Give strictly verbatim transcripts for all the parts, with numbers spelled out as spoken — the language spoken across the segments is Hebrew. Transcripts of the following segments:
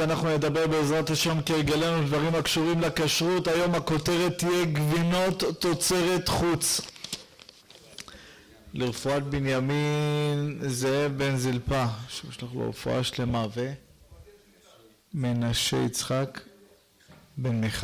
אחד אנחנו נדבר בעזרת השם כהרגלנו דברים הקשורים לכשרות. היום הכותרת תהיה גבינות תוצרת חוץ. לרפואת בנימין זאב בן זלפה, שיש לך לו רפואה שלמה, ומנשה יצחק בן מיכל.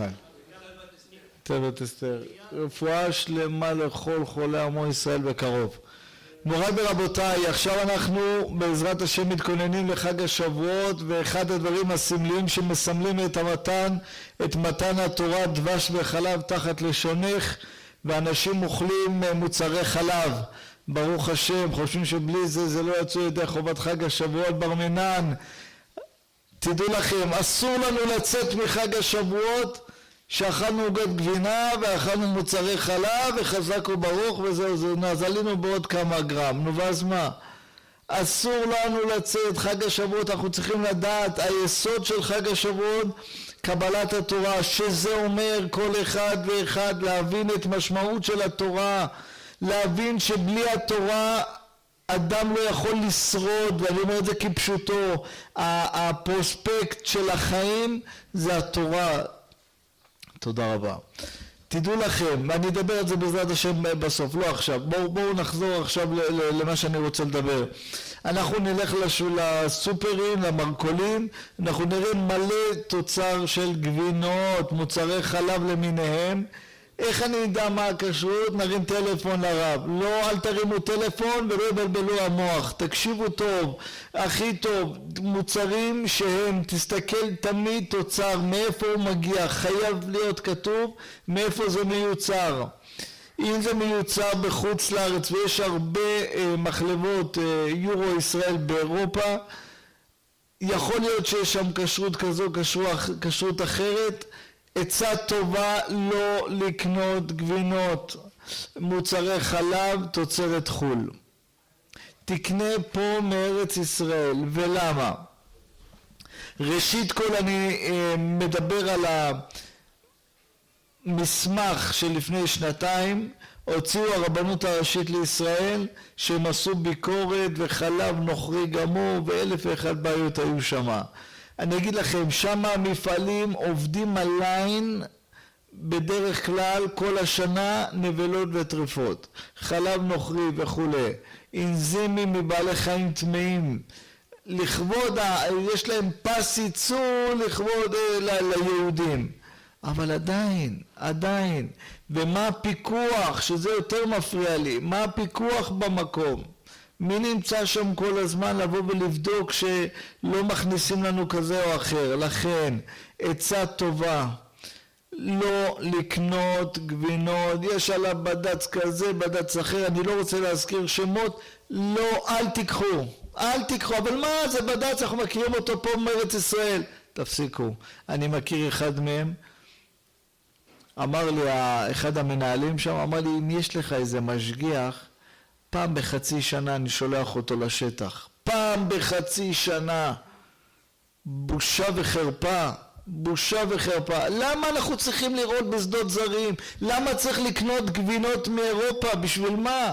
תבת אסתר, רפואה שלמה לכל חולי עמו ישראל בקרוב. מוריי ורבותיי, עכשיו אנחנו בעזרת השם מתכוננים לחג השבועות, ואחד הדברים הסמליים שמסמלים את המתן, את מתן התורה, דבש וחלב תחת לשונך, ואנשים אוכלים מוצרי חלב. ברוך השם, חושבים שבלי זה זה לא יצאו ידי חובת חג השבועות בר מינן. תדעו לכם, אסור לנו לצאת מחג השבועות שאכלנו עוגות גבינה ואכלנו מוצרי חלב וחזק וברוך וזהו, זה נזלינו בעוד כמה גרם. נו ואז מה? אסור לנו לצאת חג השבועות. אנחנו צריכים לדעת היסוד של חג השבועות, קבלת התורה, שזה אומר כל אחד ואחד להבין את משמעות של התורה, להבין שבלי התורה אדם לא יכול לשרוד, ואני אומר את זה כפשוטו. הפרוספקט של החיים זה התורה. תודה רבה. תדעו לכם, אני אדבר על זה בעזרת השם בסוף, לא עכשיו. בואו בואו נחזור עכשיו למה שאני רוצה לדבר. אנחנו נלך לסופרים, למרקולים, אנחנו נראה מלא תוצר של גבינות, מוצרי חלב למיניהם. איך אני יודע מה הכשרות? נרים טלפון לרב. לא, אל תרימו טלפון ולא יבלבלו המוח. תקשיבו טוב, הכי טוב, מוצרים שהם, תסתכל תמיד תוצר, מאיפה הוא מגיע, חייב להיות כתוב מאיפה זה מיוצר. אם זה מיוצר בחוץ לארץ, ויש הרבה אה, מחלבות אה, יורו ישראל באירופה, יכול להיות שיש שם כשרות כזו, כשרות, כשרות אחרת. עצה טובה לא לקנות גבינות, מוצרי חלב, תוצרת חול. תקנה פה מארץ ישראל. ולמה? ראשית כל אני אה, מדבר על המסמך שלפני שנתיים הוציאו הרבנות הראשית לישראל, שהם עשו ביקורת וחלב נוכרי גמור ואלף ואחד בעיות היו שמה. אני אגיד לכם, שם המפעלים עובדים על ליין בדרך כלל כל השנה, נבלות וטרפות, חלב נוכרי וכו', אנזימים מבעלי חיים טמאים, לכבוד, יש להם פס ייצור לכבוד ל- ליהודים. אבל עדיין, עדיין, ומה הפיקוח, שזה יותר מפריע לי, מה הפיקוח במקום? מי נמצא שם כל הזמן לבוא ולבדוק שלא מכניסים לנו כזה או אחר? לכן, עצה טובה, לא לקנות גבינות, יש עליו בדץ כזה, בדץ אחר, אני לא רוצה להזכיר שמות, לא, אל תיקחו, אל תיקחו, אבל מה זה בדץ, אנחנו מכירים אותו פה מארץ ישראל, תפסיקו. אני מכיר אחד מהם, אמר לי, אחד המנהלים שם, אמר לי, אם יש לך איזה משגיח, פעם בחצי שנה אני שולח אותו לשטח. פעם בחצי שנה. בושה וחרפה. בושה וחרפה. למה אנחנו צריכים לראות בשדות זרים? למה צריך לקנות גבינות מאירופה? בשביל מה?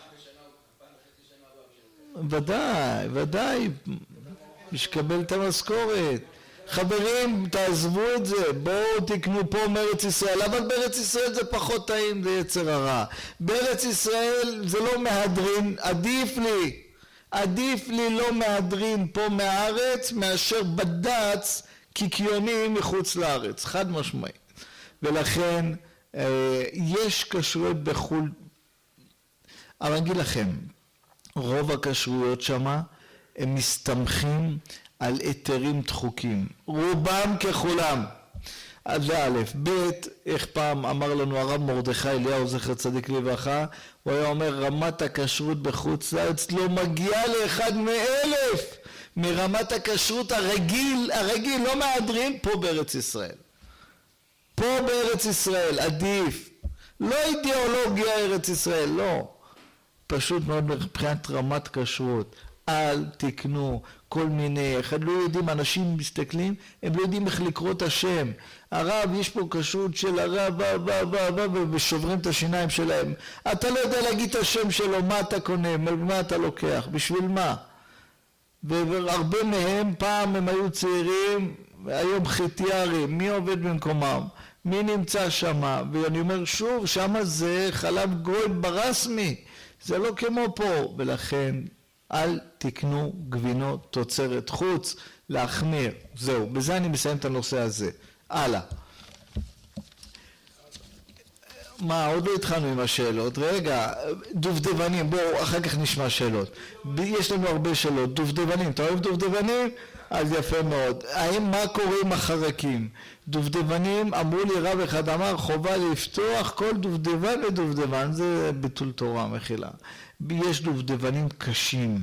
ודאי, ודאי. משקבל את המשכורת. חברים, תעזבו את זה, בואו תקנו פה מארץ ישראל, אבל בארץ ישראל זה פחות טעים, זה יצר הרע. בארץ ישראל זה לא מהדרין, עדיף לי, עדיף לי לא מהדרין פה מהארץ, מאשר בדץ קיקיונים מחוץ לארץ, חד משמעי. ולכן יש כשרויות בחול, אבל אני אגיד לכם, רוב הכשרויות שמה הם מסתמכים על היתרים דחוקים, רובם ככולם. אז זה א', ב', איך פעם אמר לנו הרב מרדכי אליהו זכר צדיק לברכה, הוא היה אומר רמת הכשרות בחוץ לארץ לא מגיעה לאחד מאלף מרמת הכשרות הרגיל, הרגיל לא מהדרין פה בארץ ישראל. פה בארץ ישראל עדיף, לא אידיאולוגיה ארץ ישראל, לא, פשוט מאוד מבחינת רמת כשרות. אל תקנו כל מיני, אחד לא יודעים, אנשים מסתכלים, הם לא יודעים איך לקרוא את השם. הרב, יש פה כשרות של הרב, בא, בא, בא, בא, ושוברים את השיניים שלהם. אתה לא יודע להגיד את השם שלו, מה אתה קונה, מה אתה לוקח, בשביל מה? והרבה מהם, פעם הם היו צעירים, היום חיתיארי, מי עובד במקומם? מי נמצא שמה? ואני אומר שוב, שמה זה חלב גוי ברסמי, זה לא כמו פה, ולכן אל תקנו גבינות תוצרת חוץ, להחמיר. זהו, בזה אני מסיים את הנושא הזה. הלאה. מה, עוד לא התחלנו עם השאלות. רגע, דובדבנים, בואו, אחר כך נשמע שאלות. יש לנו הרבה שאלות. דובדבנים, אתה אוהב דובדבנים? אז יפה מאוד. האם, מה קורה עם החרקים? דובדבנים, אמרו לי רב אחד אמר, חובה לפתוח כל דובדבן ודובדבן. זה ביטול תורה, מחילה. יש דובדבנים קשים.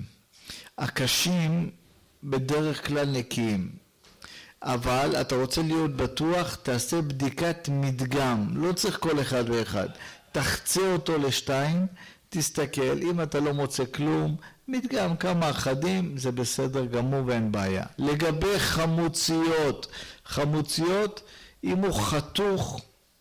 הקשים בדרך כלל נקיים. אבל אתה רוצה להיות בטוח, תעשה בדיקת מדגם, לא צריך כל אחד ואחד. תחצה אותו לשתיים, תסתכל, אם אתה לא מוצא כלום, מדגם כמה אחדים, זה בסדר גמור ואין בעיה. לגבי חמוציות, חמוציות, אם הוא חתוך,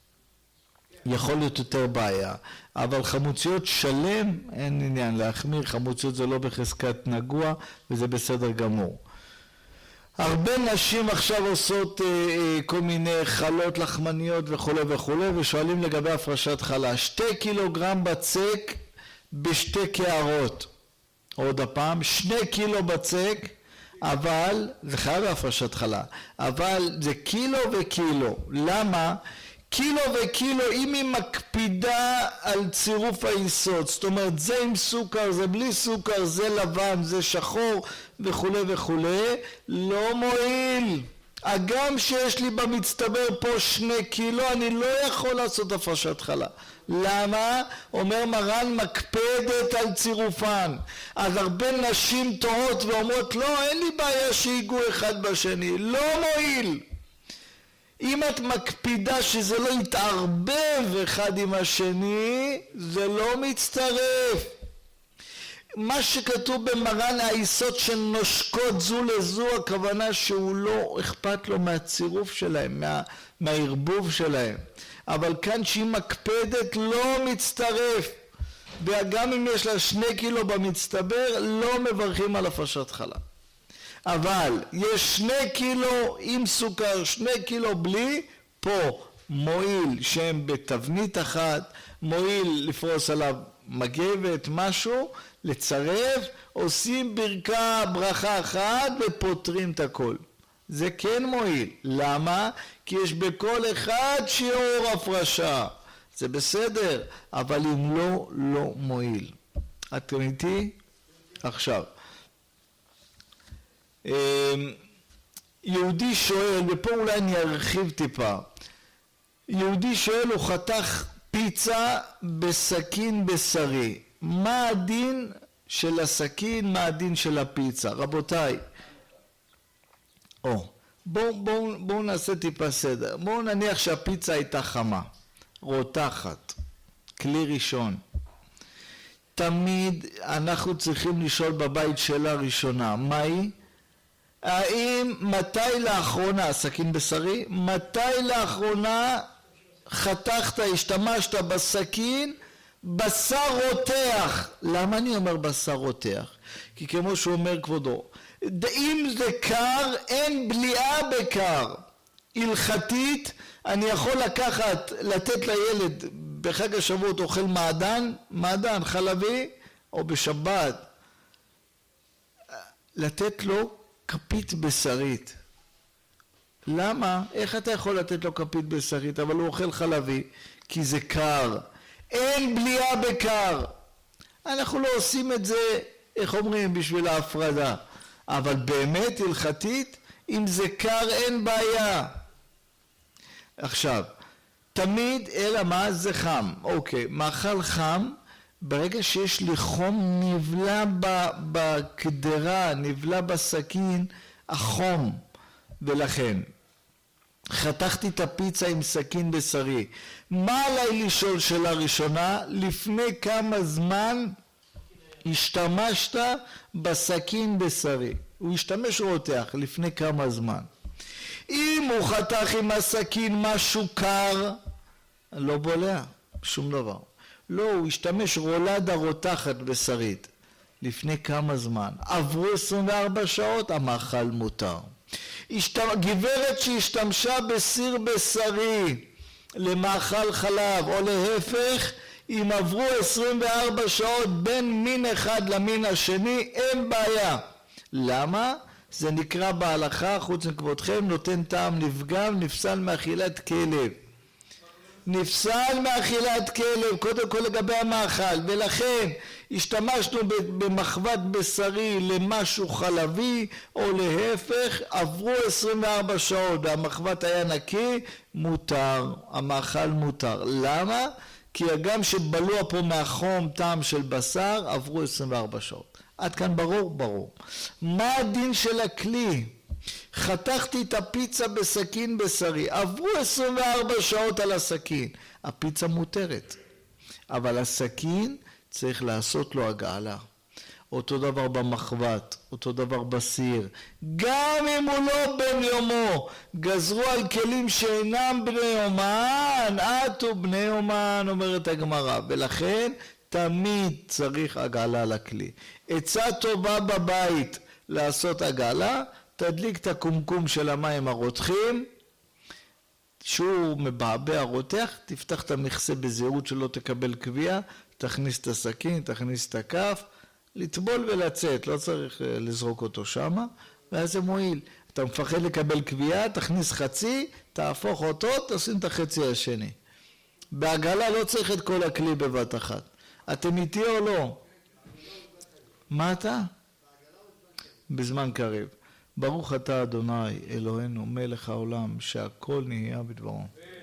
יכול להיות יותר בעיה. אבל חמוציות שלם, אין עניין להחמיר, חמוציות זה לא בחזקת נגוע, וזה בסדר גמור. הרבה נשים עכשיו עושות אה, אה, כל מיני חלות לחמניות וכו' וכו' ושואלים לגבי הפרשת חלה. שתי קילוגרם בצק בשתי קערות. עוד הפעם, שני קילו בצק, אבל, זה חייב בהפרשת חלה, אבל זה קילו וקילו. למה? קילו וקילו, אם היא מקפידה על צירוף היסוד, זאת אומרת זה עם סוכר, זה בלי סוכר, זה לבן, זה שחור וכו' וכו', לא מועיל. הגם שיש לי במצטבר פה שני קילו, אני לא יכול לעשות הפרשת חלה. למה? אומר מרן, מקפדת על צירופן. אז הרבה נשים טועות ואומרות, לא, אין לי בעיה שיגעו אחד בשני, לא מועיל. אם את מקפידה שזה לא יתערבב אחד עם השני, זה לא מצטרף. מה שכתוב במרן היסוד שנושקות זו לזו, הכוונה שהוא לא אכפת לו מהצירוף שלהם, מה, מהערבוב שלהם. אבל כאן שהיא מקפדת לא מצטרף. וגם אם יש לה שני קילו במצטבר, לא מברכים על הפרשת חלה. אבל יש שני קילו עם סוכר, שני קילו בלי, פה מועיל שהם בתבנית אחת, מועיל לפרוס עליו מגבת, משהו, לצרף, עושים ברכה, ברכה אחת ופותרים את הכל. זה כן מועיל. למה? כי יש בכל אחד שיעור הפרשה. זה בסדר, אבל אם לא, לא מועיל. אתם איתי? עכשיו. יהודי שואל, ופה אולי אני ארחיב טיפה, יהודי שואל, הוא חתך פיצה בסכין בשרי, מה הדין של הסכין, מה הדין של הפיצה? רבותיי, או, בואו בוא, בוא נעשה טיפה סדר. בואו נניח שהפיצה הייתה חמה, רותחת, כלי ראשון. תמיד אנחנו צריכים לשאול בבית שאלה ראשונה, מהי? האם מתי לאחרונה, סכין בשרי, מתי לאחרונה חתכת, השתמשת בסכין, בשר רותח? למה אני אומר בשר רותח? כי כמו שהוא אומר כבודו, אם זה קר, אין בליעה בקר. הלכתית, אני יכול לקחת, לתת לילד בחג השבועות אוכל מעדן, מעדן חלבי, או בשבת, לתת לו כפית בשרית. למה? איך אתה יכול לתת לו כפית בשרית, אבל הוא אוכל חלבי? כי זה קר. אין בליעה בקר. אנחנו לא עושים את זה, איך אומרים, בשביל ההפרדה. אבל באמת הלכתית, אם זה קר אין בעיה. עכשיו, תמיד, אלא מה? זה חם. אוקיי, מאכל חם, ברגע שיש לי חום נבלע בקדרה, נבלע בסכין, החום. ולכן, חתכתי את הפיצה עם סכין בשרי. מה עליי לשאול שאלה ראשונה? לפני כמה זמן השתמשת בסכין בשרי? הוא השתמש רותח לפני כמה זמן. אם הוא חתך עם הסכין משהו קר, לא בולע, שום דבר. לא, הוא השתמש רולדה רותחת בשרית. לפני כמה זמן? עברו עשרים וארבע שעות, המאכל מותר. גברת שהשתמשה בסיר בשרי למאכל חלב או להפך, אם עברו עשרים וארבע שעות בין מין אחד למין השני, אין בעיה. למה? זה נקרא בהלכה, חוץ מכבודכם, נותן טעם לפגם, נפסל מאכילת כלב. נפסל מאכילת כלב, קודם כל לגבי המאכל, ולכן השתמשנו במחבת בשרי למשהו חלבי, או להפך, עברו עשרים וארבע שעות והמחבת היה נקי, מותר, המאכל מותר. למה? כי הגם שבלוע פה מהחום טעם של בשר, עברו עשרים וארבע שעות. עד כאן ברור? ברור. מה הדין של הכלי? חתכתי את הפיצה בסכין בשרי, עברו עשרים וארבע שעות על הסכין, הפיצה מותרת, אבל הסכין צריך לעשות לו הגעלה. אותו דבר במחבת, אותו דבר בסיר, גם אם הוא לא בן יומו. גזרו על כלים שאינם בני יומן, עטו בני יומן, אומרת הגמרא, ולכן תמיד צריך הגעלה לכלי. עצה טובה בבית לעשות הגעלה, תדליק את הקומקום של המים הרותחים, שהוא מבעבע רותח, תפתח את המכסה בזהירות שלא תקבל קביעה, תכניס את הסכין, תכניס את הכף, לטבול ולצאת, לא צריך לזרוק אותו שמה, ואז זה מועיל. אתה מפחד לקבל קביעה, תכניס חצי, תהפוך אותו, תשים את החצי השני. בהגעלה לא צריך את כל הכלי בבת אחת. אתם איתי או לא? מה אתה? בזמן קריב. ברוך אתה אדוני אלוהינו מלך העולם שהכל נהיה בדברו.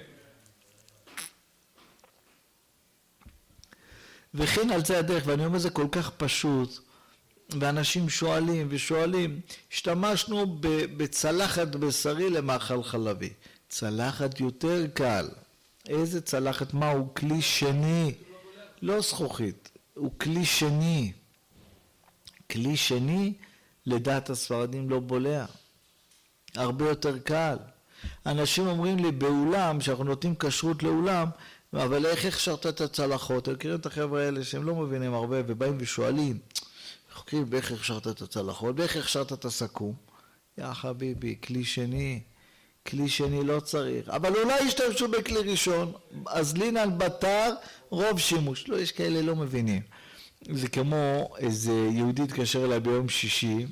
וכן על זה הדרך, ואני אומר זה כל כך פשוט, ואנשים שואלים ושואלים, השתמשנו בצלחת בשרי למאכל חלבי. צלחת יותר קל. איזה צלחת? מה? הוא כלי שני. לא זכוכית, הוא כלי שני. כלי שני לדעת הספרדים לא בולע. הרבה יותר קל. אנשים אומרים לי באולם, שאנחנו נותנים כשרות לאולם, אבל איך הכשרת את הצלחות? הם מכירים את החבר'ה האלה שהם לא מבינים הרבה ובאים ושואלים, חוקרים באיך הכשרת את הצלחות, באיך הכשרת את הסכו"ם. יא חביבי, כלי שני, כלי שני לא צריך. אבל אולי ישתמשו בכלי ראשון, אז לינן בתר רוב שימוש. לא, יש כאלה לא מבינים. זה כמו איזה יהודי התקשר אליי ביום שישי,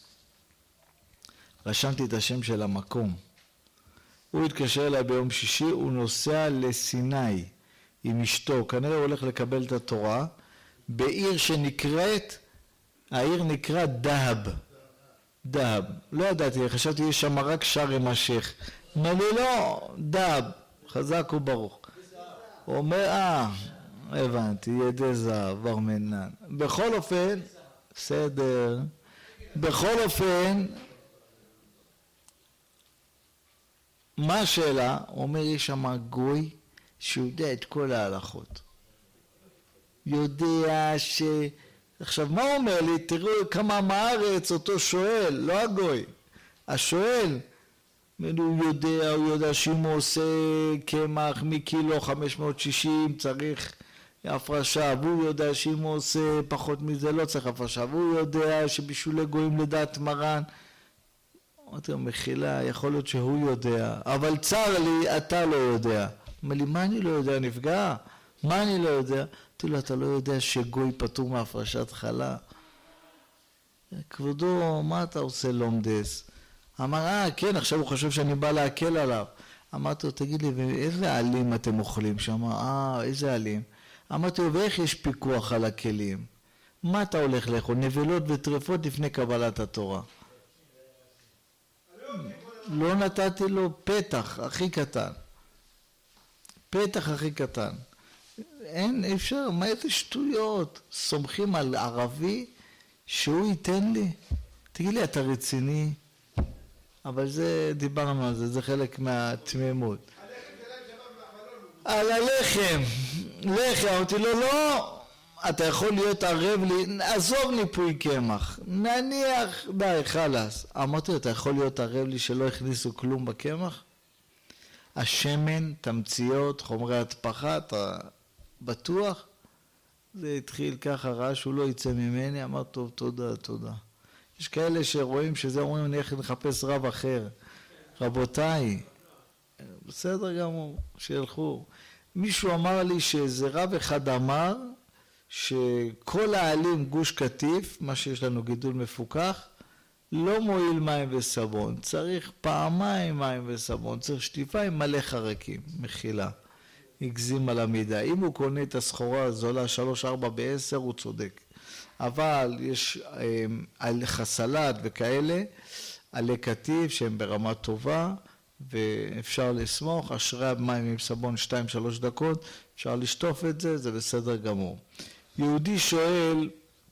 רשמתי את השם של המקום. הוא התקשר אליי ביום שישי, הוא נוסע לסיני עם אשתו, כנראה הוא הולך לקבל את התורה, בעיר שנקראת, העיר נקרא דהב. דהב. לא ידעתי, חשבתי יש שם רק שרם השייח. אומר לי לא, דהב, חזק וברוך. הוא אומר, אה, הבנתי, ידי זהב, ורמנן. בכל אופן, בסדר, בכל אופן, מה השאלה? הוא אומר, יש שם גוי שיודע את כל ההלכות. יודע ש... עכשיו, מה הוא אומר לי? תראו כמה מארץ אותו שואל, לא הגוי. השואל, הוא יודע, הוא יודע שאם הוא עושה קמח מקילו חמש מאות ושישים צריך הפרשה, והוא יודע שאם הוא עושה פחות מזה לא צריך הפרשה, והוא יודע שבשולי גויים לדעת מרן, אמרתי לו, מחילה, יכול להיות שהוא יודע, אבל צר לי, אתה לא יודע. אומר לי, מה אני לא יודע? נפגע? מה אני לא יודע? אמרתי לו, אתה לא יודע שגוי פטור מהפרשת חלה? כבודו, מה אתה עושה לומדס? אמר, אה, כן, עכשיו הוא חושב שאני בא להקל עליו. אמרתי לו, תגיד לי, איזה עלים אתם אוכלים שם? אה, איזה עלים? אמרתי לו, ואיך יש פיקוח על הכלים? מה אתה הולך לאכול? נבלות וטרפות לפני קבלת התורה. לא נתתי לו פתח הכי קטן. פתח הכי קטן. אין, אפשר, מה איזה שטויות? סומכים על ערבי שהוא ייתן לי? תגיד לי, אתה רציני? אבל זה, דיברנו על זה, זה חלק מהתמימות. על הלחם, לחם, אמרתי לו, לא, אתה יכול להיות ערב לי, עזוב ניפוי קמח, נניח, די, חלס. אמרתי לו, אתה יכול להיות ערב לי שלא הכניסו כלום בקמח? השמן, תמציות, חומרי התפחה, אתה בטוח? זה התחיל ככה, ראה שהוא לא יצא ממני, אמר, טוב, תודה, תודה. יש כאלה שרואים שזה אומרים, אני איך נחפש רב אחר. רבותיי, בסדר גמור, שילכו. מישהו אמר לי שאיזה רב אחד אמר שכל העלים גוש קטיף, מה שיש לנו גידול מפוקח, לא מועיל מים וסבון. צריך פעמיים מים וסבון, צריך שטיפה עם מלא חרקים, מחילה. הגזים על המידה. אם הוא קונה את הסחורה הזולה שלוש ארבע בעשר, הוא צודק. אבל יש על חסלת וכאלה, עלי קטיף שהם ברמה טובה, ואפשר לסמוך, אשרי מים עם סבון שתיים שלוש דקות, אפשר לשטוף את זה, זה בסדר גמור. יהודי שואל,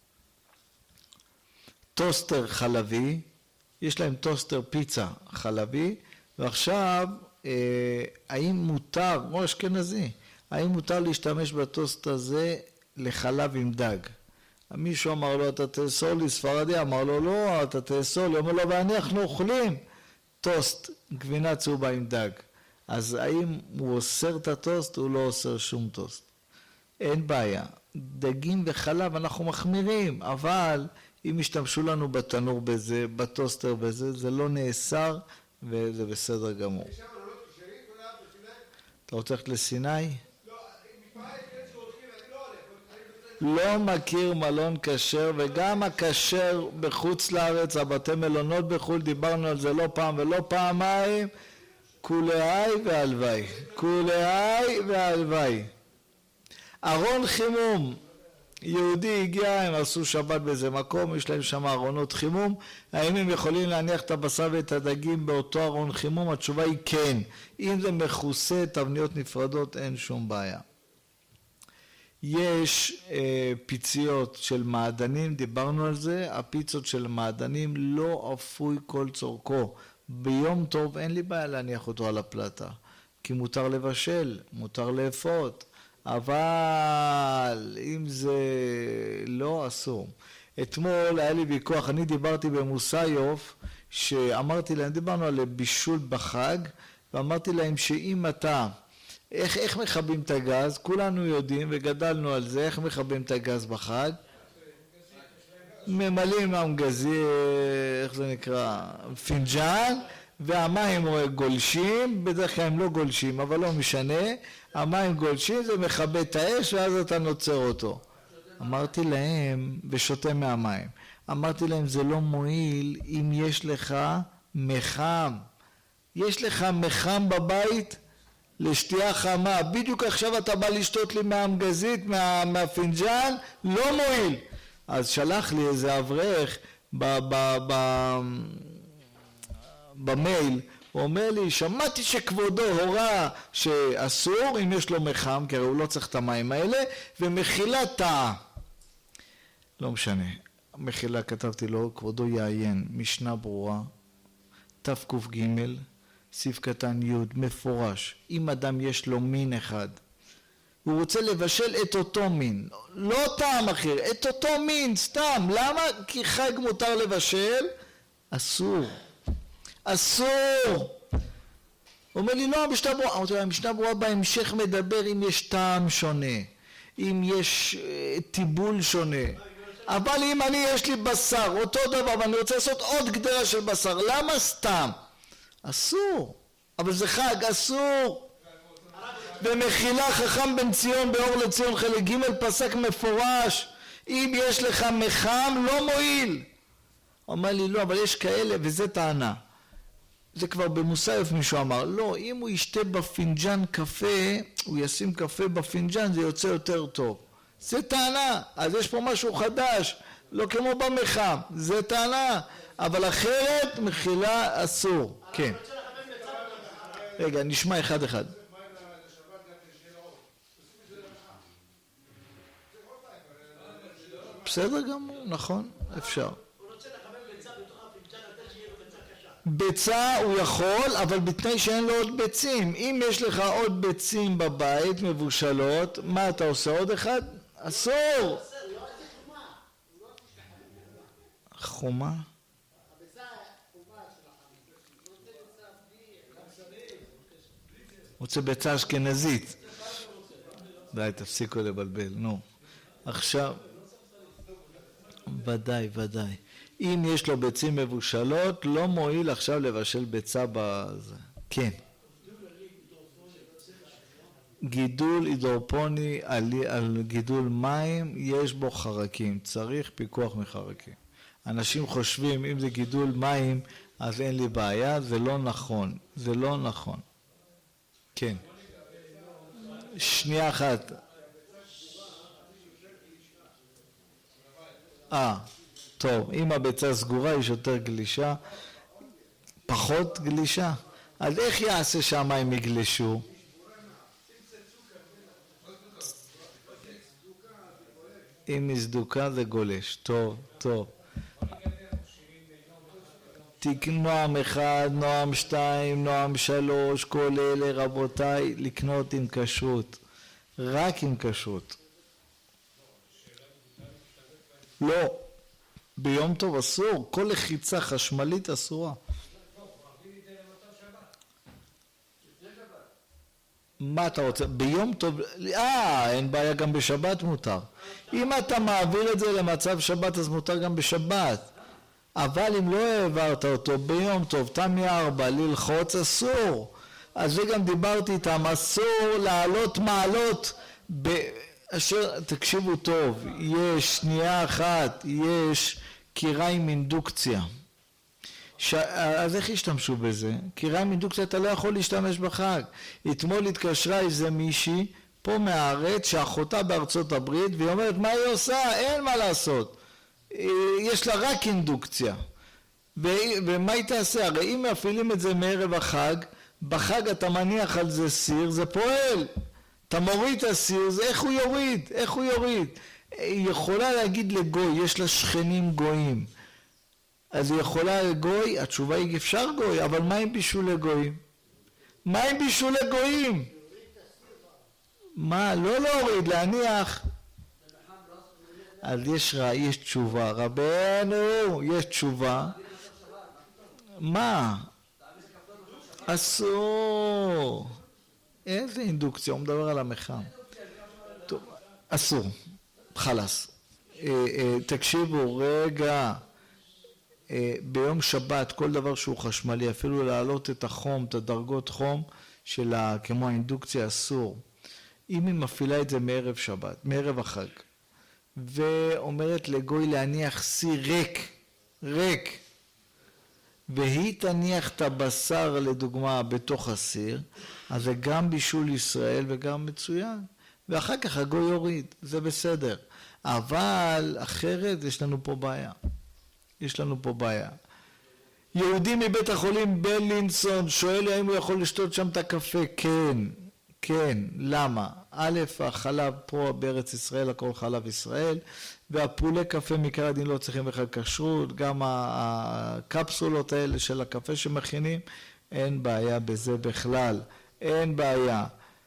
טוסטר חלבי, יש להם טוסטר פיצה חלבי, ועכשיו, אה, האם מותר, או אשכנזי, האם מותר להשתמש בטוסט הזה לחלב עם דג? מישהו אמר לו, אתה תאסור לי, ספרדי אמר לו, לא, אתה תאסור לי, אומר לו, ואנחנו אוכלים טוסט, גבינה צהובה עם דג. אז האם הוא אוסר את הטוסט, הוא לא אוסר שום טוסט. אין בעיה. דגים וחלב אנחנו מחמירים, אבל אם ישתמשו לנו בתנור בזה, בטוסטר בזה, זה לא נאסר וזה בסדר גמור. אתה רוצה ללכת לסיני? לא מכיר מלון כשר, וגם הכשר בחוץ לארץ, הבתי מלונות בחו"ל, דיברנו על זה לא פעם ולא פעמיים, כולי והלוואי, כולי והלוואי. ארון חימום, יהודי הגיע, הם עשו שבת באיזה מקום, יש להם שם ארונות חימום, האם הם יכולים להניח את הבשר ואת הדגים באותו ארון חימום? התשובה היא כן, אם זה מכוסה תבניות נפרדות אין שום בעיה. יש אה, פיציות של מעדנים, דיברנו על זה, הפיצות של מעדנים לא אפוי כל צורכו, ביום טוב אין לי בעיה להניח אותו על הפלטה, כי מותר לבשל, מותר לאפות, אבל אם זה לא אסור. אתמול היה לי ויכוח, אני דיברתי במוסיוף, שאמרתי להם, דיברנו על בישול בחג, ואמרתי להם שאם אתה, איך, איך מכבים את הגז? כולנו יודעים וגדלנו על זה, איך מכבים את הגז בחג? ממלאים מהמגזי, איך זה נקרא? פינג'אן, והמים גולשים, בדרך כלל הם לא גולשים, אבל לא משנה, המים גולשים, זה מכבה את האש ואז אתה נוצר אותו. אמרתי להם, ושותה מהמים, אמרתי להם זה לא מועיל אם יש לך מחם. יש לך מחם בבית לשתייה חמה, בדיוק עכשיו אתה בא לשתות לי מהמגזית, מה, מהפינג'אן, לא מועיל. אז שלח לי איזה אברך ב, ב, ב, במייל, הוא אומר לי, שמעתי שכבודו הורה שאסור אם יש לו מחם, כי הוא לא צריך את המים האלה, ומחילה טעה. לא משנה, מחילה כתבתי לו, כבודו יעיין, משנה ברורה, תק"ג, סעיף קטן י' מפורש, אם אדם יש לו מין אחד, הוא רוצה לבשל את אותו מין, לא טעם אחר, את אותו מין, סתם, למה? כי חג מותר לבשל, אסור, אסור. הוא אומר לי, לא, המשנה ברורה, אמרתי לו, המשנה ברורה בהמשך מדבר אם יש טעם שונה, אם יש טיבול שונה, אבל אם אני יש לי בשר, אותו דבר, ואני רוצה לעשות עוד גדרה של בשר, למה סתם? אסור, אבל זה חג, אסור. במחילה חכם בן ציון באור לציון חלק ג' פסק מפורש, אם יש לך מחם לא מועיל. אומר לי לא, אבל יש כאלה, וזה טענה, זה כבר במוסיוף מישהו אמר, לא, אם הוא ישתה בפינג'אן קפה, הוא ישים קפה בפינג'אן, זה יוצא יותר טוב. זה טענה, אז יש פה משהו חדש, לא כמו במחם, זה טענה, אבל אחרת מחילה אסור. כן. רגע, נשמע אחד אחד. בסדר גמור, נכון, אפשר. ביצה הוא יכול, אבל בתנאי שאין לו עוד ביצים. אם יש לך עוד ביצים בבית מבושלות, מה אתה עושה? עוד אחד? אסור. חומה? רוצה ביצה אשכנזית. די, תפסיקו לבלבל, נו. עכשיו, ודאי, ודאי. אם יש לו ביצים מבושלות, לא מועיל עכשיו לבשל ביצה בזה. כן. גידול הידרופוני על, על גידול מים, יש בו חרקים, צריך פיקוח מחרקים. אנשים חושבים, אם זה גידול מים, אז אין לי בעיה, זה לא נכון, זה לא נכון. כן. שנייה אחת. אה, טוב, אם הביצה סגורה יש יותר גלישה, פחות גלישה. אז איך יעשה שהמים יגלשו? אם היא סדוקה זה גולש. טוב, טוב. תיק נועם אחד, נועם שתיים, נועם שלוש, כל אלה רבותיי, לקנות עם כשרות. רק עם כשרות. לא. ביום טוב אסור. כל לחיצה חשמלית אסורה. מה אתה רוצה? ביום טוב... אה, אין בעיה, גם בשבת מותר. אם אתה מעביר את זה למצב שבת, אז מותר גם בשבת. אבל אם לא העברת אותו ביום טוב, תמי ארבע, ללחוץ אסור. אז זה גם דיברתי איתם, אסור לעלות מעלות. אשר, תקשיבו טוב, יש שנייה אחת, יש קיריים אינדוקציה. ש... אז איך השתמשו בזה? קיריים אינדוקציה אתה לא יכול להשתמש בחג. אתמול התקשרה איזה מישהי פה מהארץ שאחותה בארצות הברית והיא אומרת מה היא עושה? אין מה לעשות. יש לה רק אינדוקציה. ו... ומה היא תעשה? הרי אם מפעילים את זה מערב החג, בחג אתה מניח על זה סיר, זה פועל. אתה מוריד את הסיר, זה איך הוא יוריד? איך הוא יוריד? היא יכולה להגיד לגוי, יש לה שכנים גויים. אז היא יכולה לגוי, התשובה היא אפשר גוי, אבל מה עם בישול לגויים? מה עם בישול לגויים? מה? לא להוריד, להניח. אז יש, יש תשובה, רבנו, יש תשובה. מה? אסור. איזה אינדוקציה? הוא מדבר על המחם. טוב, אסור. חלס. תקשיבו, רגע. ביום שבת כל דבר שהוא חשמלי, אפילו להעלות את החום, את הדרגות חום של כמו האינדוקציה אסור. אם היא מפעילה את זה מערב שבת, מערב החג, ואומרת לגוי להניח סיר ריק, ריק, והיא תניח את הבשר לדוגמה בתוך הסיר, אז זה גם בישול ישראל וגם מצוין. ואחר כך הגוי יוריד, זה בסדר. אבל אחרת יש לנו פה בעיה. יש לנו פה בעיה. יהודי מבית החולים בלינסון שואל האם הוא יכול לשתות שם את הקפה. כן, כן. למה? א', החלב פה בארץ ישראל, הכל חלב ישראל, והפולי קפה מקרא הדין לא צריכים בכלל כשרות, גם הקפסולות האלה של הקפה שמכינים, אין בעיה בזה בכלל. אין בעיה.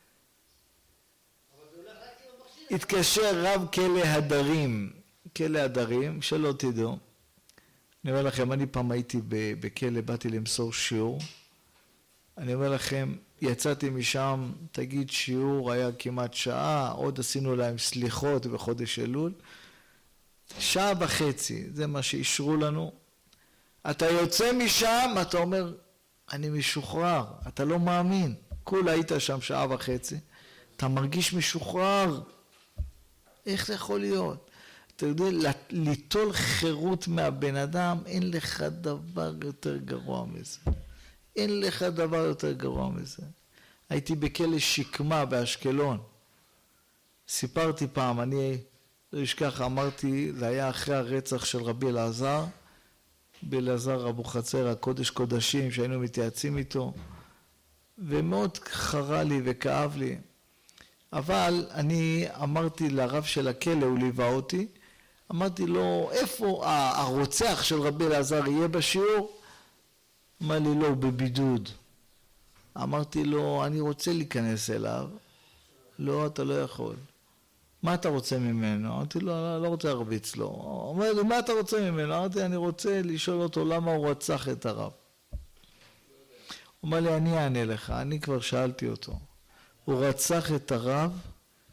התקשר רב כלא הדרים, כלא הדרים, שלא תדעו. אני אומר לכם, אני פעם הייתי בכלא, באתי למסור שיעור. אני אומר לכם, יצאתי משם, תגיד שיעור, היה כמעט שעה, עוד עשינו להם סליחות בחודש אלול. שעה וחצי, זה מה שאישרו לנו. אתה יוצא משם, אתה אומר, אני משוחרר, אתה לא מאמין. כולה היית שם שעה וחצי, אתה מרגיש משוחרר. איך זה יכול להיות? אתה יודע, ליטול חירות מהבן אדם, אין לך דבר יותר גרוע מזה. אין לך דבר יותר גרוע מזה. הייתי בכלא שקמה באשקלון. סיפרתי פעם, אני לא אשכח, אמרתי, זה היה אחרי הרצח של רבי אלעזר, רבי אלעזר אבו חצר, הקודש קודשים, שהיינו מתייעצים איתו, ומאוד חרה לי וכאב לי. אבל אני אמרתי לרב של הכלא, הוא ליווה אותי, אמרתי לו, איפה הרוצח של רבי אלעזר יהיה בשיעור? אמר לי, לא, הוא בבידוד. אמרתי לו, אני רוצה להיכנס אליו. לא, אתה לא יכול. מה אתה רוצה ממנו? אמרתי לו, לא, לא רוצה להרביץ לו. הוא אומר לי, מה אתה רוצה ממנו? אמרתי, אני רוצה לשאול אותו למה הוא רצח את הרב. הוא אומר לי, אני אענה לך, אני כבר שאלתי אותו. הוא רצח את הרב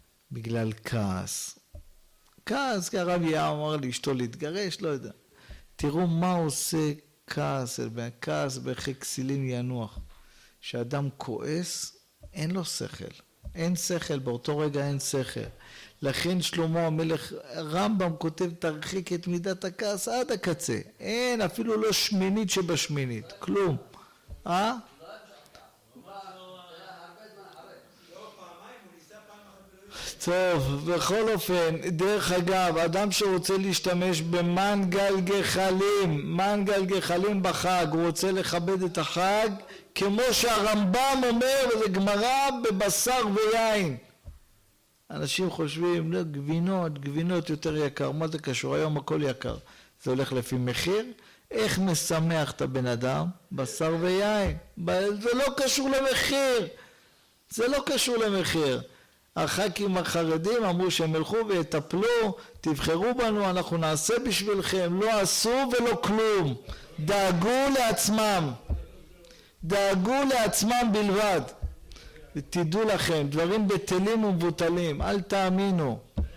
בגלל כעס. כעס, כי הרב היה אמר לאשתו להתגרש, לא יודע. תראו מה עושה כעס, כעס בכי כסילים ינוח. כשאדם כועס, אין לו שכל. אין שכל, באותו רגע אין שכל. לכן שלמה המלך, רמב"ם כותב, תרחיק את מידת הכעס עד הקצה. אין, אפילו לא שמינית שבשמינית, כלום. אה? טוב, בכל אופן, דרך אגב, אדם שרוצה להשתמש במנגל גחלים, מנגל גחלים בחג, הוא רוצה לכבד את החג, כמו שהרמב"ם אומר, וזה גמרא בבשר ויין. אנשים חושבים, לא, גבינות, גבינות יותר יקר, מה זה קשור? היום הכל יקר. זה הולך לפי מחיר? איך משמח את הבן אדם? בשר ויין. זה לא קשור למחיר. זה לא קשור למחיר. הח"כים החרדים אמרו שהם ילכו ויטפלו, תבחרו בנו, אנחנו נעשה בשבילכם, לא עשו ולא כלום. דאגו לעצמם. דאגו לעצמם בלבד. ותדעו לכם, דברים בטלים ומבוטלים, אל תאמינו.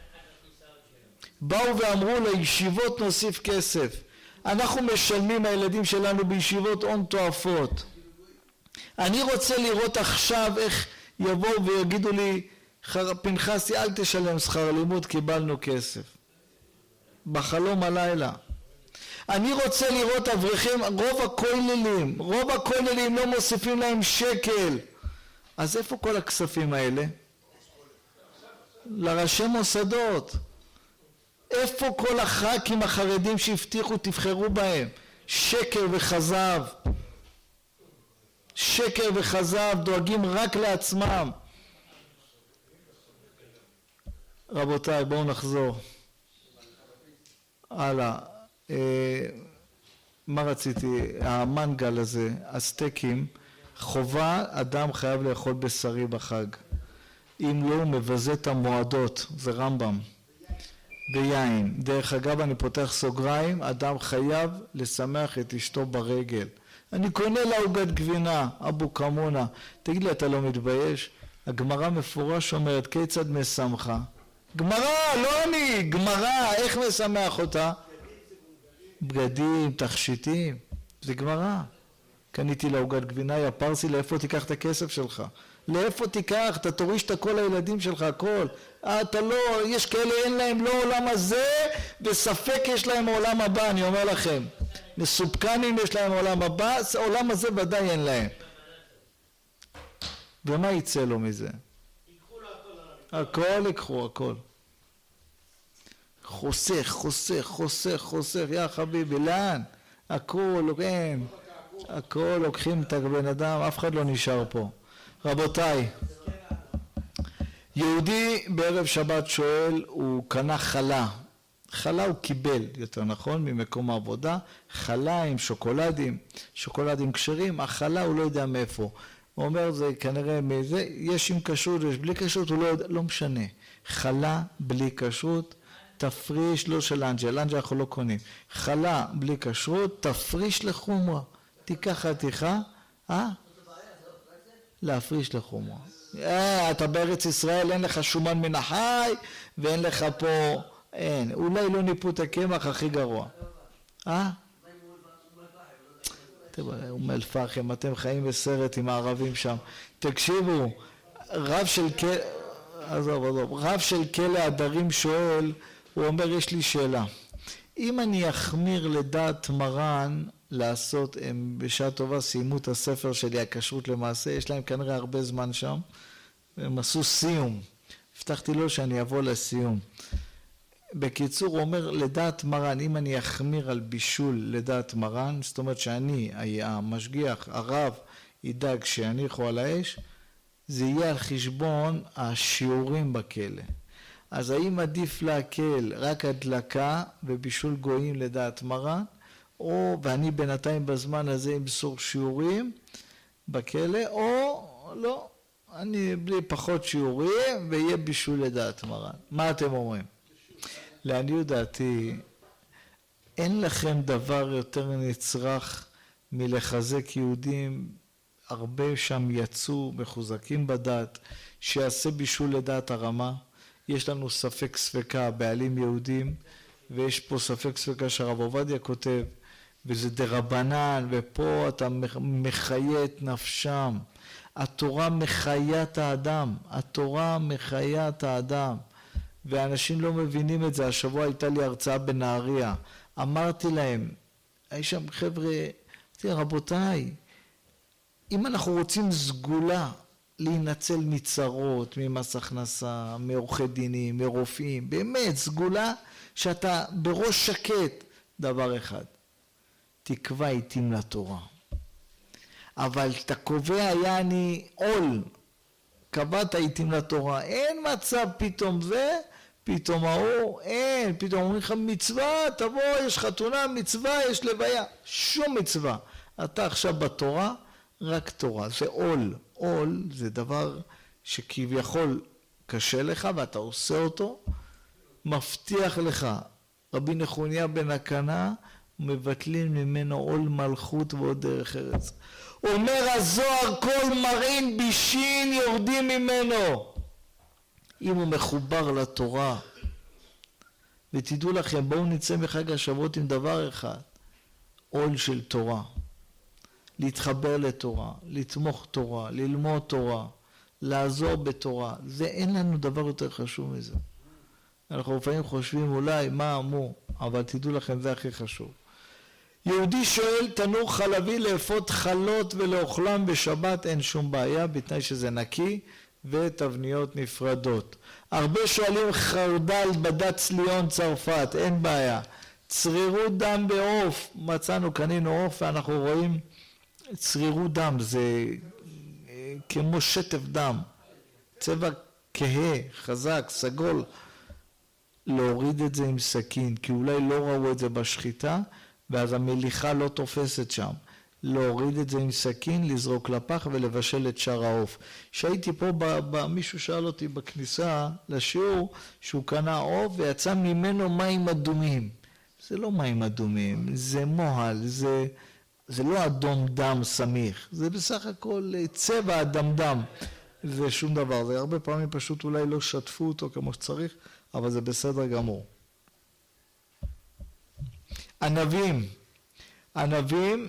באו ואמרו לישיבות נוסיף כסף. אנחנו משלמים הילדים שלנו בישיבות הון תועפות. אני רוצה לראות עכשיו איך יבואו ויגידו לי, פנחסי אל תשלם שכר לימוד, קיבלנו כסף. בחלום הלילה. אני רוצה לראות אברכים, רוב הכוללים, רוב הכוללים לא מוסיפים להם שקל. אז איפה כל הכספים האלה? לראשי מוסדות. איפה כל הח"כים החרדים שהבטיחו תבחרו בהם? שקר וחזב. שקר וחזב, דואגים רק לעצמם. רבותיי, בואו נחזור. הלאה. מה רציתי? המנגל הזה, הסטייקים, חובה, אדם חייב לאכול בשרי בחג. אם לא, הוא מבזה את המועדות, זה רמב"ם. ביין. דרך אגב, אני פותח סוגריים, אדם חייב לשמח את אשתו ברגל. אני קונה לה עוגת גבינה, אבו כמונה. תגיד לי, אתה לא מתבייש? הגמרא מפורש אומרת, כיצד משמחה? גמרא, לא אני, גמרא, איך משמח אותה? בגדים, תכשיטים, זה גמרא. קניתי לה עוגת גבינה, יא פרסי, לאיפה תיקח את הכסף שלך? לאיפה תיקח? אתה תוריש את הכל לילדים שלך, הכל. אתה לא, יש כאלה אין להם לא עולם הזה, וספק יש להם עולם הבא, אני אומר לכם. מסופקנים יש להם עולם הבא, העולם הזה ודאי אין להם. ומה יצא לו מזה? הכל יקחו, הכל. חוסך, חוסך, חוסך, חוסך, יא חביבי, לאן? הכל, כן. הכל לוקחים את הבן אדם, אף אחד לא נשאר פה. רבותיי, יהודי בערב שבת שואל, הוא קנה חלה. חלה הוא קיבל, יותר נכון, ממקום העבודה. חלה עם שוקולדים, שוקולדים כשרים, החלה הוא לא יודע מאיפה. הוא אומר, זה כנראה מזה, יש עם כשרות, יש בלי כשרות, הוא לא יודע, לא משנה. חלה בלי כשרות, תפריש לא של אנג'ה, אנג'ה אנחנו לא קונים. חלה בלי כשרות, תפריש לחומרה. תיקח חתיכה, אה? להפריש לחומרה. אה, אתה בארץ ישראל, אין לך שומן מן החי, ואין לך פה, אין. אולי לא ניפו את הקמח הכי גרוע. אה? אום אל פחם, אתם חיים בסרט עם הערבים שם. תקשיבו, רב של כלא, עזוב, עזוב, רב של כלא הדרים שואל, הוא אומר, יש לי שאלה. אם אני אחמיר לדעת מרן לעשות, הם בשעה טובה סיימו את הספר שלי, הכשרות למעשה, יש להם כנראה הרבה זמן שם, הם עשו סיום. הבטחתי לו שאני אבוא לסיום. בקיצור, הוא אומר, לדעת מרן, אם אני אחמיר על בישול לדעת מרן, זאת אומרת שאני, המשגיח, הרב, ידאג שיניחו על האש, זה יהיה על חשבון השיעורים בכלא. אז האם עדיף להקל רק הדלקה ובישול גויים לדעת מרן, או, ואני בינתיים בזמן הזה אמסור שיעורים בכלא, או לא, אני בלי פחות שיעורים ויהיה בישול לדעת מרן. מה אתם אומרים? לעניות דעתי, אין לכם דבר יותר נצרך מלחזק יהודים, הרבה שם יצאו מחוזקים בדת, שיעשה בישול לדעת הרמה. יש לנו ספק ספקה בעלים יהודים, ויש פה ספק ספקה שהרב עובדיה כותב, וזה דרבנן, ופה אתה מחיה את נפשם. התורה מחיה את האדם, התורה מחיה את האדם, ואנשים לא מבינים את זה. השבוע הייתה לי הרצאה בנהריה, אמרתי להם, היו שם חבר'ה, רבותיי, אם אנחנו רוצים סגולה להינצל מצרות, ממס הכנסה, מעורכי דינים, מרופאים, באמת סגולה שאתה בראש שקט, דבר אחד, תקווה עיתים לתורה. אבל אתה קובע יעני עול, קבעת עיתים לתורה, אין מצב פתאום זה, פתאום ההוא, אין, פתאום אומרים לך מצווה, תבוא, יש חתונה, מצווה, יש לוויה, שום מצווה. אתה עכשיו בתורה, רק תורה, זה עול. עול זה דבר שכביכול קשה לך ואתה עושה אותו, מבטיח לך, רבי נחוניה בן הקנה, מבטלים ממנו עול מלכות ועוד דרך ארץ. אומר הזוהר, כל מרעין בישין יורדים ממנו. אם הוא מחובר לתורה, ותדעו לכם, בואו נצא מחג השבועות עם דבר אחד, עול של תורה. להתחבר לתורה, לתמוך תורה, ללמוד תורה, לעזור בתורה. זה אין לנו דבר יותר חשוב מזה. אנחנו לפעמים חושבים אולי מה אמור, אבל תדעו לכם, זה הכי חשוב. יהודי שואל, תנור חלבי לאפות חלות ולאוכלם בשבת, אין שום בעיה, בתנאי שזה נקי ותבניות נפרדות. הרבה שואלים חרדל בדת צליון צרפת, אין בעיה. צרירות דם בעוף, מצאנו, קנינו עוף ואנחנו רואים צרירות דם, זה כמו שטף דם, צבע כהה, חזק, סגול. להוריד את זה עם סכין, כי אולי לא ראו את זה בשחיטה, ואז המליחה לא תופסת שם. להוריד את זה עם סכין, לזרוק לפח ולבשל את שאר העוף. שהייתי פה, ב- ב- מישהו שאל אותי בכניסה לשיעור, שהוא קנה עוף ויצא ממנו מים אדומים. זה לא מים אדומים, זה מוהל, זה, זה לא אדום דם סמיך, זה בסך הכל צבע אדם דם. זה שום דבר, זה הרבה פעמים פשוט אולי לא שטפו אותו כמו שצריך, אבל זה בסדר גמור. ענבים, ענבים,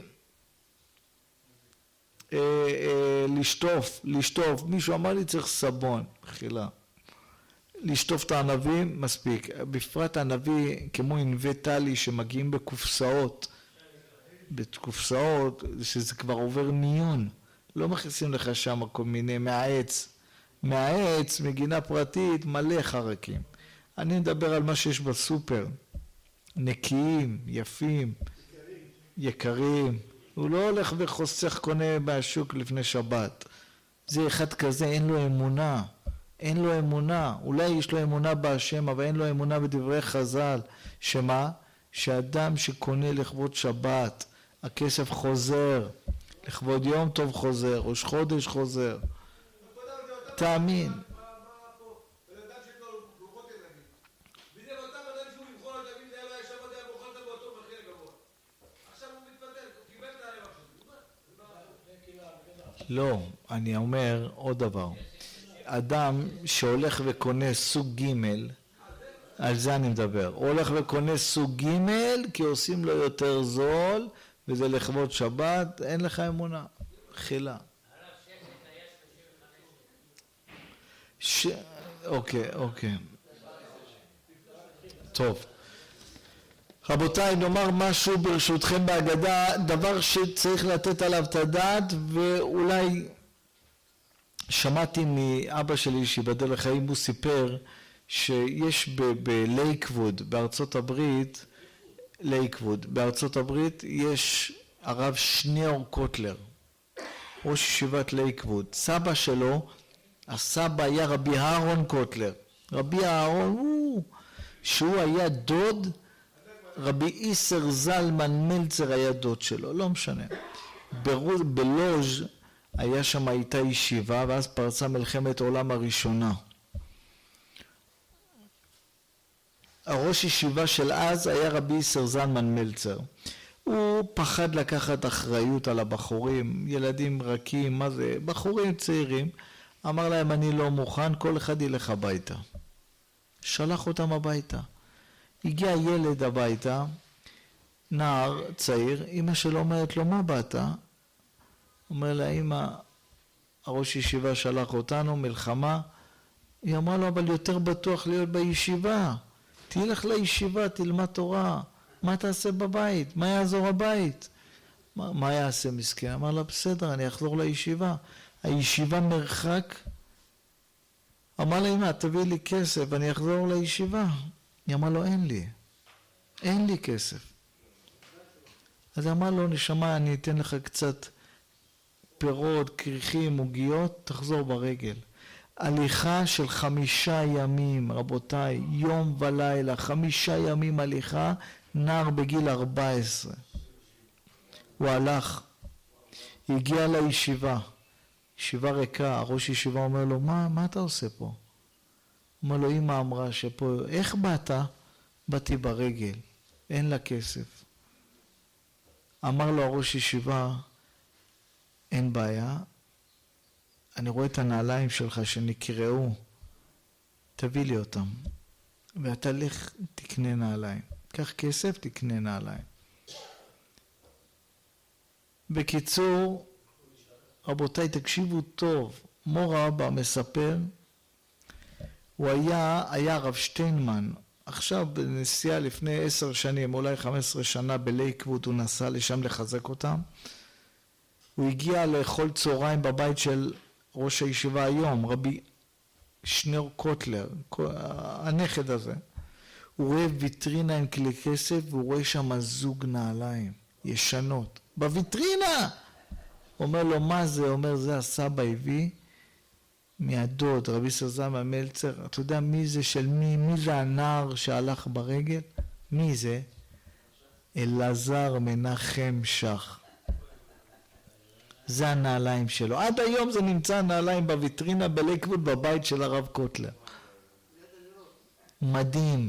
אה, אה, לשטוף, לשטוף, מישהו אמר לי צריך סבון, חילה. לשטוף את הענבים מספיק, בפרט הענבי כמו ענבי טלי שמגיעים בקופסאות, בקופסאות שזה כבר עובר מיון, לא מכניסים לך שם כל מיני מהעץ, מהעץ, מגינה פרטית, מלא חרקים. אני מדבר על מה שיש בסופר, נקיים, יפים, יקרים. הוא לא הולך וחוסך קונה מהשוק לפני שבת. זה אחד כזה, אין לו אמונה. אין לו אמונה. אולי יש לו אמונה בהשם, אבל אין לו אמונה בדברי חז"ל. שמה? שאדם שקונה לכבוד שבת, הכסף חוזר. לכבוד יום טוב חוזר, ראש חודש חוזר. תאמין. לא, אני אומר עוד דבר. אדם שהולך וקונה סוג ג', על זה אני מדבר. הוא הולך וקונה סוג ג' כי עושים לו יותר זול, וזה לכבוד שבת, אין לך אמונה. חילה. ש... אוקיי, אוקיי. טוב. רבותיי, נאמר משהו ברשותכם בהגדה, דבר שצריך לתת עליו את הדעת, ואולי שמעתי מאבא שלי שיבדל לחיים, הוא סיפר שיש בלייקווד בארצות הברית, לייקווד בארצות הברית יש הרב שניאור קוטלר, ראש ישיבת לייקווד. סבא שלו, הסבא היה רבי אהרון קוטלר. רבי אהרון הוא, שהוא היה דוד, רבי איסר זלמן מלצר היה דוד שלו, לא משנה. בלוז' היה שם הייתה ישיבה, ואז פרצה מלחמת העולם הראשונה. הראש ישיבה של אז היה רבי איסר זלמן מלצר. הוא פחד לקחת אחריות על הבחורים, ילדים רכים, מה זה, בחורים צעירים. אמר להם, אני לא מוכן, כל אחד ילך הביתה. שלח אותם הביתה. הגיע ילד הביתה, נער צעיר, אמא שלו אומרת לו, מה באת? אומר לה, אמא, הראש ישיבה שלח אותנו, מלחמה. היא אמרה לו, אבל יותר בטוח להיות בישיבה. תלך לישיבה, תלמד תורה. מה תעשה בבית? מה יעזור הבית? מה, מה יעשה מסכן? אמר לה, בסדר, אני אחזור לישיבה. הישיבה מרחק. אמר לה, אמא, תביא לי כסף, אני אחזור לישיבה. היא אמרה לו, אין לי. אין לי כסף. אז אמר לו, נשמה, אני אתן לך קצת פירות, כריכים, עוגיות, תחזור ברגל. הליכה של חמישה ימים, רבותיי, יום ולילה, חמישה ימים הליכה, נער בגיל ארבע עשרה. הוא הלך, הגיע לישיבה, ישיבה ריקה, הראש ישיבה אומר לו, מה, מה אתה עושה פה? אומר לו, אמא אמרה שפה, איך באת? באתי ברגל, אין לה כסף. אמר לו הראש ישיבה, אין בעיה, אני רואה את הנעליים שלך שנקרעו, תביא לי אותם, ואתה לך תקנה נעליים. קח כסף, תקנה נעליים. בקיצור, רבותיי, תקשיבו טוב, מור אבא מספר, הוא היה, היה רב שטיינמן, עכשיו בנסיעה לפני עשר שנים, אולי חמש עשרה שנה בלייקווד, הוא נסע לשם לחזק אותם. הוא הגיע לאכול צהריים בבית של ראש הישיבה היום, רבי שנר קוטלר, הנכד הזה. הוא רואה ויטרינה עם כלי כסף, והוא רואה שם זוג נעליים, ישנות. בוויטרינה! אומר לו, מה זה? אומר, זה הסבא הביא מהדוד, רבי סזם המלצר. אתה יודע מי זה של מי? מי זה הנער שהלך ברגל? מי זה? אלעזר מנחם שח. זה הנעליים שלו. עד היום זה נמצא הנעליים בוויטרינה בלייקווד בבית של הרב קוטלר. מדהים.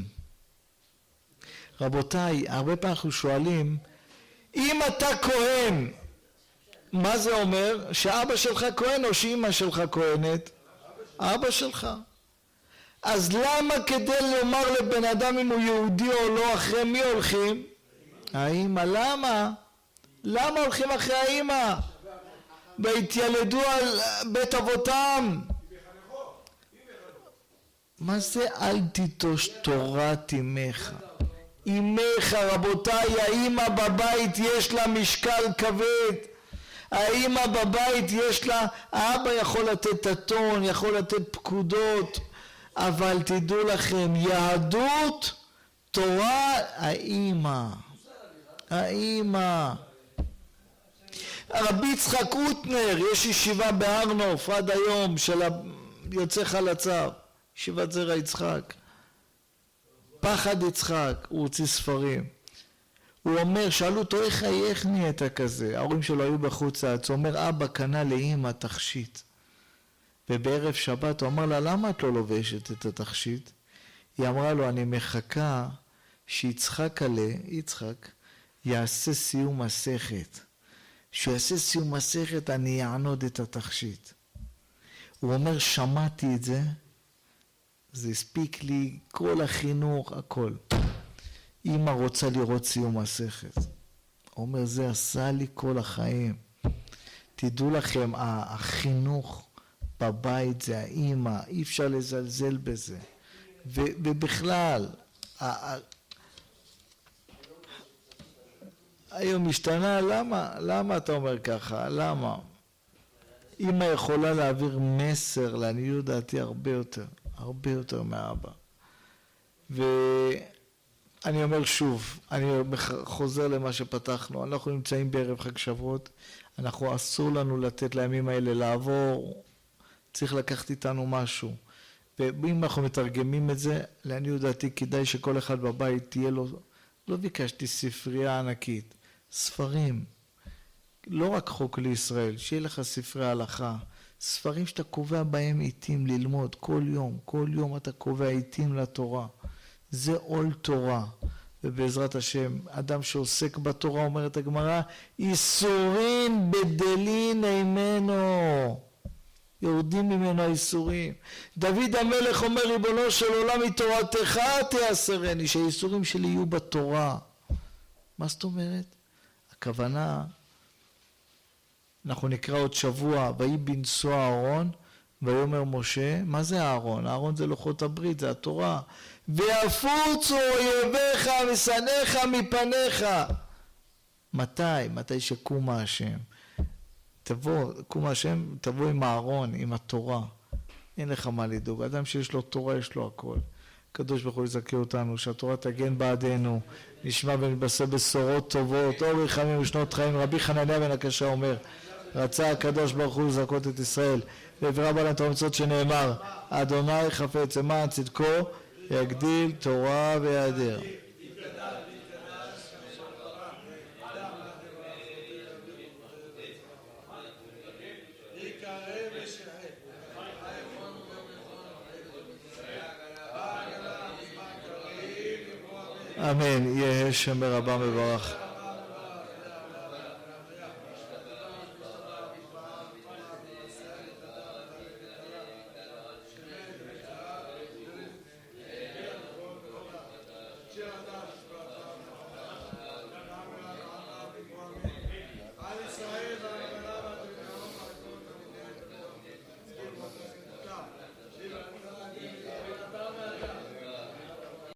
רבותיי, הרבה פעמים אנחנו שואלים, אם אתה כהן, מה זה אומר? שאבא שלך כהן או שאמא שלך כהנת? אבא שלך. אז למה כדי לומר לבן אדם אם הוא יהודי או לא, אחרי מי הולכים? האמא. למה? למה הולכים אחרי האמא? והתיילדו על בית אבותם. מה זה אל תיטוש תורת אמך? אמך, רבותיי, האמא בבית יש לה משקל כבד. האמא בבית יש לה, האבא יכול לתת את הטון, יכול לתת פקודות, אבל תדעו לכם, יהדות, תורה, האמא. האמא. רבי יצחק אוטנר, יש ישיבה בארנוף עד היום של יוצא חלציו, ישיבת זרע יצחק. פחד יצחק, הוא הוציא ספרים. הוא אומר, שאלו אותו, איך, איך נהיית כזה? ההורים שלו היו בחוץ לארץ. הוא אומר, אבא קנה לאמא תכשיט. ובערב שבת הוא אמר לה, למה את לא לובשת את התכשיט? היא אמרה לו, אני מחכה שיצחק עלה, יצחק, יעשה סיום מסכת. שהוא יעשה סיום מסכת, אני אענוד את התכשיט. הוא אומר, שמעתי את זה, זה הספיק לי, כל החינוך, הכל. אמא רוצה לראות סיום מסכת. הוא אומר, זה עשה לי כל החיים. תדעו לכם, החינוך בבית זה האמא, אי אפשר לזלזל בזה. ובכלל, היום משתנה, למה? למה אתה אומר ככה? למה? אמא יכולה להעביר מסר, לעניות דעתי, הרבה יותר, הרבה יותר מהאבא. ואני אומר שוב, אני חוזר למה שפתחנו, אנחנו נמצאים בערב חג שבועות, אנחנו אסור לנו לתת לימים האלה לעבור, צריך לקחת איתנו משהו. ואם אנחנו מתרגמים את זה, לעניות דעתי כדאי שכל אחד בבית תהיה לו, לא ביקשתי ספרייה ענקית, ספרים, לא רק חוק לישראל, שיהיה לך ספרי הלכה, ספרים שאתה קובע בהם עיתים ללמוד, כל יום, כל יום אתה קובע עיתים לתורה, זה עול תורה, ובעזרת השם, אדם שעוסק בתורה, אומרת הגמרא, איסורין בדלין אימנו, יורדים ממנו האיסורים. דוד המלך אומר, ריבונו של עולם, מתורתך תיאסרני, שהאיסורים שלי יהיו בתורה. מה זאת אומרת? הכוונה, אנחנו נקרא עוד שבוע, ויהי בנשוא אהרון, ויאמר משה, מה זה אהרון? אהרון זה לוחות הברית, זה התורה. ויפוצו אויביך ושנאיך מפניך. מתי? מתי שקום השם. תבוא, קום השם, תבוא עם אהרון, עם התורה. אין לך מה לדאוג. אדם שיש לו תורה, יש לו הכל. הקדוש ברוך הוא יזכה אותנו, שהתורה תגן בעדנו, נשמע ונתבשר בשורות טובות, אור רחמים ושנות חיים. רבי חנניה בן הקשה אומר, רצה הקדוש ברוך הוא לזכות את ישראל, ועברה בה להם תורה ומצוות שנאמר, אדוני חפץ למען צדקו, יגדיל תורה ויעדר. אמן. יהא שם ברבם מברך.